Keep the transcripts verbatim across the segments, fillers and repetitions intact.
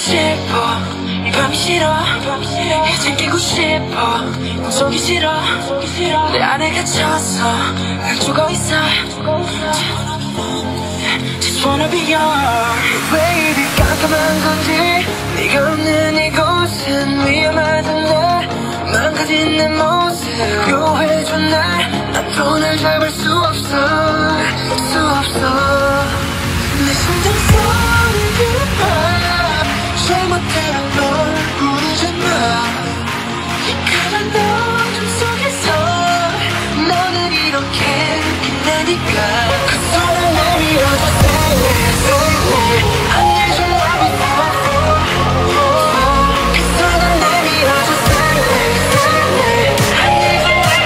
싶어 이 밤이 싫어 이제 깨고 싶어 꿈속이 싫어 내 안에 갇혀서 날 죽어있어 Just wanna be yours 왜 이리 깜깜한 건지 네가 없는 이곳은 위험하던데 망가진 내 모습 요해줘 날 난 손을 잡을 수 없어 수 없어 내 심장 소리를 봐 잘못대로 널 부르잖아 이 까만 어둠 속에서 너는 이렇게 빛나니까 그 손을 내밀어줘 say it say it I need your love before 그 손을 내밀어줘 say it say it I need your love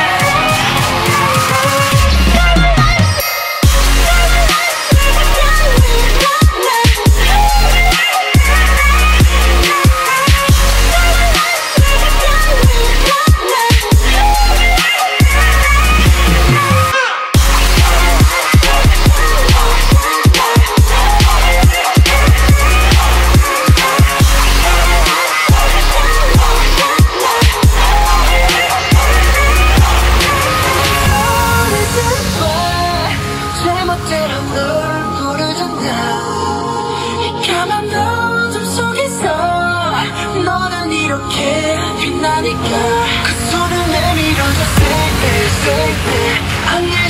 잘못대로 널 부르잖아 이 까만 어둠 속에서 너는 이렇게 빛나니까 그 손을 내밀어줘 say it say it I need